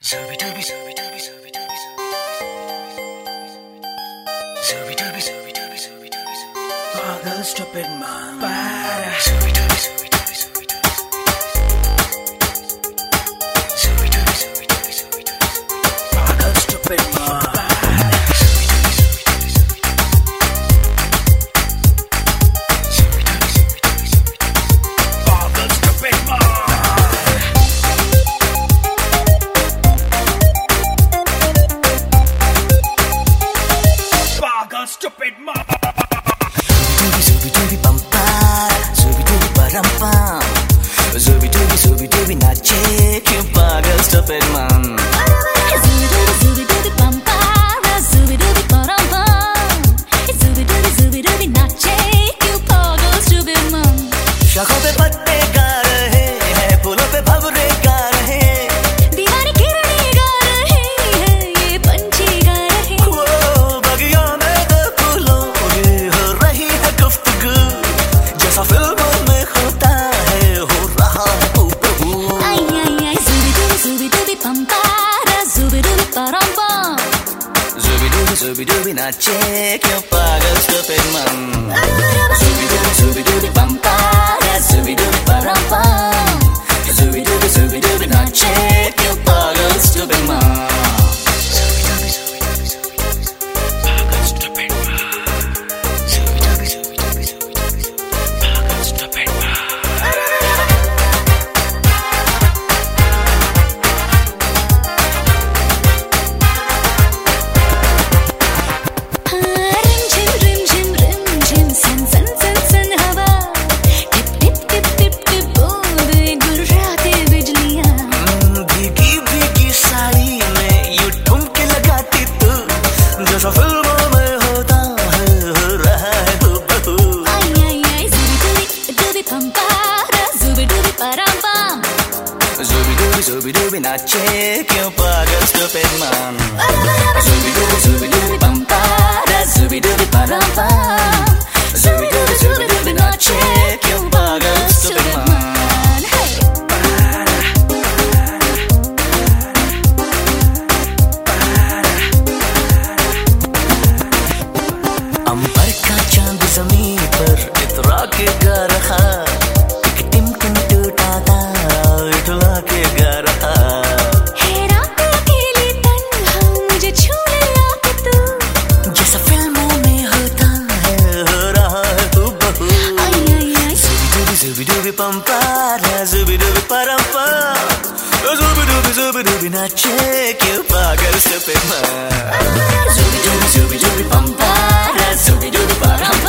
Pagal stupid man. Pagal stupid man. Stupid man. Zubi bum zubi param pam, zubi nache क्यों पागल stupid man. Zubi bum zubi param pam, zubi nache क्यों पागल stupid man. शाखों पे पत्ते गा रहे हैं, फूलों पे भंवरे गा रहे हैं, दीवानी किरणें गा रहे हैं, ये पंछी गा रहे हैं. वो बगियों में दो फूलों की हो रही है गुफ्तगू, जैसा फिल्मों में होता है हो रहा है हूबहू. Ay zubi bum zubi param pam. Zubi nache क्यों पागल stupid man. Zubi bum zubi param pam, zubi nache क्यों पागल stupid man. फिल्मों में होता है हो रहा है हूबहू. Zubi param pam. Zubi nache क्यों पागल stupid man. Zubi bum zubi param pam, zubi nache क्यों पागल stupid man. अंबर का चांद जमीन पर इतरा के गा रहा, एक टिमटिम टूटा तारा इतला के गा रहा. रात अकेली तन्हा मुझे छूने आके तू, जैसा फिल्मों में होता है हो रहा है हूबहू. Zubi pampara, zubi param pam, zubi nache क्यों पागल stupid man. Zubi pampara, zubi param